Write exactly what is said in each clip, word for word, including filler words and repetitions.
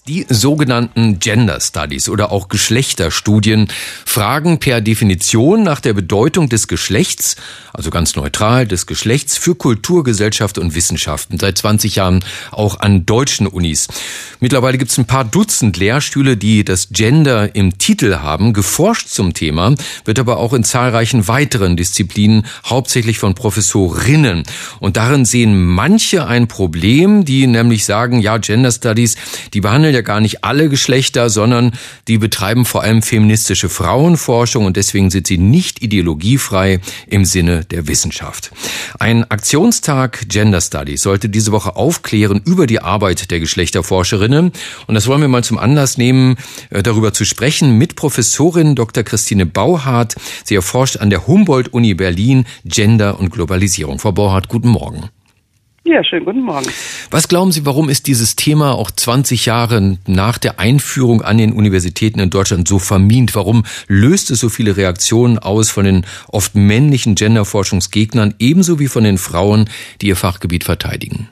Die sogenannten Gender Studies oder auch Geschlechterstudien fragen per Definition nach der Bedeutung des Geschlechts, also ganz neutral des Geschlechts, für Kultur, Gesellschaft und Wissenschaften. Seit zwanzig Jahren auch an deutschen Unis. Mittlerweile gibt es ein paar Dutzend Lehrstühle, die das Gender im Titel haben. Geforscht zum Thema wird aber auch in zahlreichen weiteren Disziplinen, hauptsächlich von Professorinnen. Und darin sehen manche ein Problem, die nämlich sagen, ja, Gender Studies, die behandeln ja gar nicht alle Geschlechter, sondern die betreiben vor allem feministische Frauenforschung und deswegen sind sie nicht ideologiefrei im Sinne der Wissenschaft. Ein Aktionstag Gender Studies sollte diese Woche aufklären über die Arbeit der Geschlechterforscherinnen und das wollen wir mal zum Anlass nehmen, darüber zu sprechen mit Professorin Doktor Christine Bauhardt. Sie erforscht an der Humboldt-Uni Berlin Gender und Globalisierung. Frau Bauhardt, guten Morgen. Ja, schönen guten Morgen. Was glauben Sie, warum ist dieses Thema auch zwanzig Jahre nach der Einführung an den Universitäten in Deutschland so vermint? Warum löst es so viele Reaktionen aus von den oft männlichen Genderforschungsgegnern, ebenso wie von den Frauen, die ihr Fachgebiet verteidigen?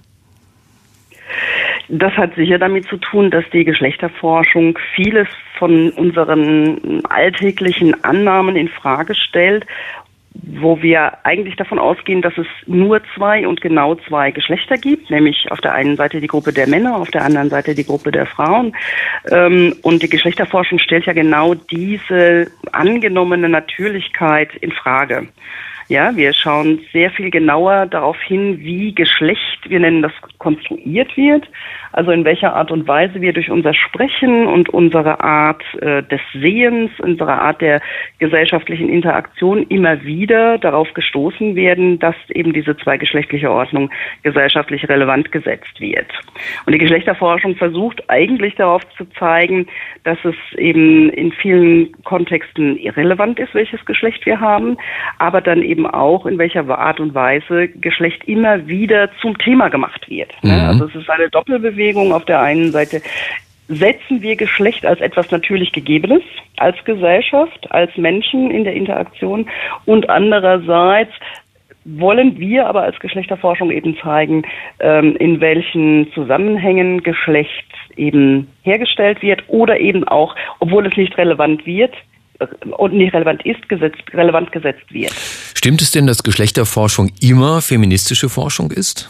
Das hat sicher damit zu tun, dass die Geschlechterforschung vieles von unseren alltäglichen Annahmen in Frage stellt, wo wir eigentlich davon ausgehen, dass es nur zwei und genau zwei Geschlechter gibt, nämlich auf der einen Seite die Gruppe der Männer, auf der anderen Seite die Gruppe der Frauen. Und die Geschlechterforschung stellt ja genau diese angenommene Natürlichkeit in Frage. Ja, wir schauen sehr viel genauer darauf hin, wie Geschlecht, wir nennen das, konstruiert wird, also in welcher Art und Weise wir durch unser Sprechen und unsere Art äh, des Sehens, unsere Art der gesellschaftlichen Interaktion immer wieder darauf gestoßen werden, dass eben diese zweigeschlechtliche Ordnung gesellschaftlich relevant gesetzt wird. Und die Geschlechterforschung versucht eigentlich darauf zu zeigen, dass es eben in vielen Kontexten irrelevant ist, welches Geschlecht wir haben, aber dann eben auch, in welcher Art und Weise Geschlecht immer wieder zum Thema gemacht wird. Mhm. Also es ist eine Doppelbewegung. Auf der einen Seite setzen wir Geschlecht als etwas natürlich Gegebenes, als Gesellschaft, als Menschen in der Interaktion und andererseits wollen wir aber als Geschlechterforschung eben zeigen, in welchen Zusammenhängen Geschlecht eben hergestellt wird oder eben auch, obwohl es nicht relevant wird, und nicht relevant ist, gesetzt, relevant gesetzt wird. Stimmt es denn, dass Geschlechterforschung immer feministische Forschung ist?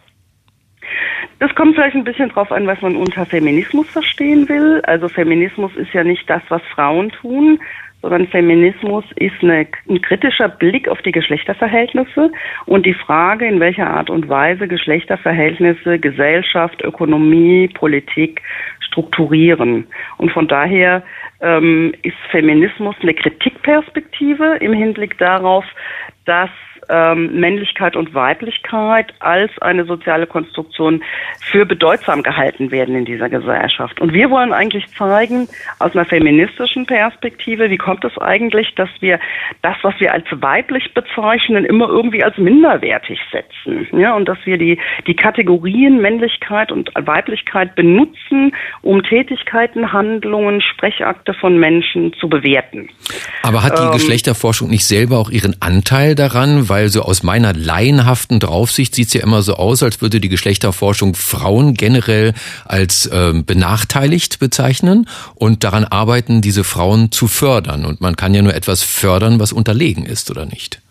Das kommt vielleicht ein bisschen drauf an, was man unter Feminismus verstehen will. Also Feminismus ist ja nicht das, was Frauen tun, sondern Feminismus ist eine, ein kritischer Blick auf die Geschlechterverhältnisse und die Frage, in welcher Art und Weise Geschlechterverhältnisse, Gesellschaft, Ökonomie, Politik strukturieren. Und von daher ähm, ist Feminismus eine Kritikperspektive im Hinblick darauf, dass ähm, Männlichkeit und Weiblichkeit als eine soziale Konstruktion für bedeutsam gehalten werden in dieser Gesellschaft. Und wir wollen eigentlich zeigen, aus einer feministischen Perspektive, wie kommt es eigentlich, dass wir das, was wir als weiblich bezeichnen, immer irgendwie als minderwertig setzen. Ja, und dass wir die, die Kategorien Männlichkeit und Weiblichkeit benutzen, um Tätigkeiten, Handlungen, Sprechakte von Menschen zu bewerten. Aber hat die ähm, Geschlechterforschung nicht selber auch ihren Anteil daran? Weil so aus meiner laienhaften Draufsicht sieht es ja immer so aus, als würde die Geschlechterforschung Frauen generell als äh, benachteiligt bezeichnen und daran arbeiten, diese Frauen zu fördern. Und man kann ja nur etwas fördern, was unterlegen ist, oder nicht?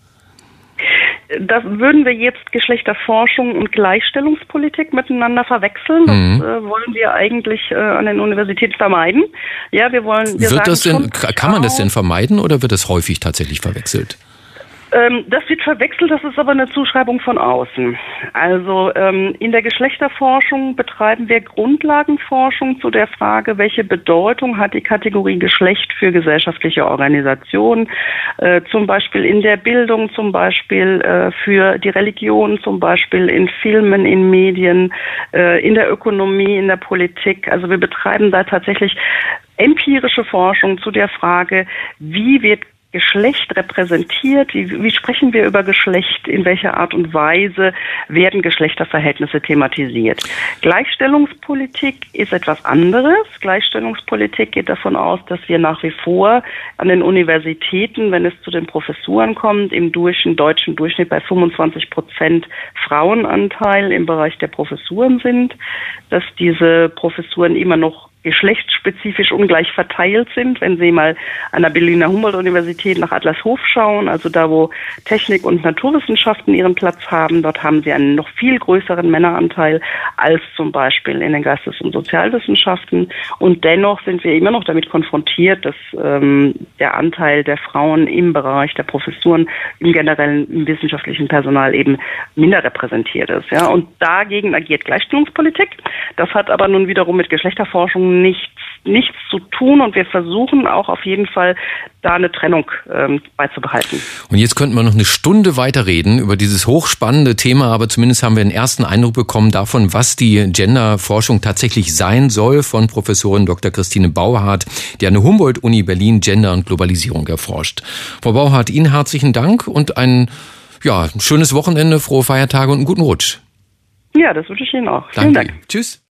Das würden wir jetzt Geschlechterforschung und Gleichstellungspolitik miteinander verwechseln. Das mhm. äh, wollen wir eigentlich äh, an den Universitäten vermeiden. Ja, wir wollen. Wir wird sagen das denn? schon, kann man das denn vermeiden oder wird das häufig tatsächlich verwechselt? Ähm, das wird verwechselt, das ist aber eine Zuschreibung von außen. Also ähm, in der Geschlechterforschung betreiben wir Grundlagenforschung zu der Frage, welche Bedeutung hat die Kategorie Geschlecht für gesellschaftliche Organisationen, äh, zum Beispiel in der Bildung, zum Beispiel äh, für die Religion, zum Beispiel in Filmen, in Medien, äh, in der Ökonomie, in der Politik. Also wir betreiben da tatsächlich empirische Forschung zu der Frage, wie wird Geschlecht repräsentiert, wie, wie sprechen wir über Geschlecht, in welcher Art und Weise werden Geschlechterverhältnisse thematisiert. Gleichstellungspolitik ist etwas anderes. Gleichstellungspolitik geht davon aus, dass wir nach wie vor an den Universitäten, wenn es zu den Professuren kommt, im Durchschnitt, deutschen Durchschnitt bei fünfundzwanzig Prozent Frauenanteil im Bereich der Professuren sind, dass diese Professuren immer noch geschlechtsspezifisch ungleich verteilt sind. Wenn Sie mal an der Berliner Humboldt-Universität nach Adlershof schauen, also da, wo Technik und Naturwissenschaften ihren Platz haben, dort haben sie einen noch viel größeren Männeranteil als zum Beispiel in den Geistes- und Sozialwissenschaften. Und dennoch sind wir immer noch damit konfrontiert, dass ähm, der Anteil der Frauen im Bereich der Professuren im generellen im wissenschaftlichen Personal eben minder repräsentiert ist. Ja. Und dagegen agiert Gleichstellungspolitik. Das hat aber nun wiederum mit Geschlechterforschung nichts, nichts zu tun und wir versuchen auch auf jeden Fall da eine Trennung ähm, beizubehalten. Und jetzt könnten wir noch eine Stunde weiter reden über dieses hochspannende Thema, aber zumindest haben wir einen ersten Eindruck bekommen davon, was die Genderforschung tatsächlich sein soll, von Professorin Doktor Christine Bauhardt, die an der Humboldt-Uni Berlin Gender und Globalisierung erforscht. Frau Bauhardt, Ihnen herzlichen Dank und ein, ja, ein schönes Wochenende, frohe Feiertage und einen guten Rutsch. Ja, das wünsche ich Ihnen auch. Danke. Vielen Dank. Tschüss.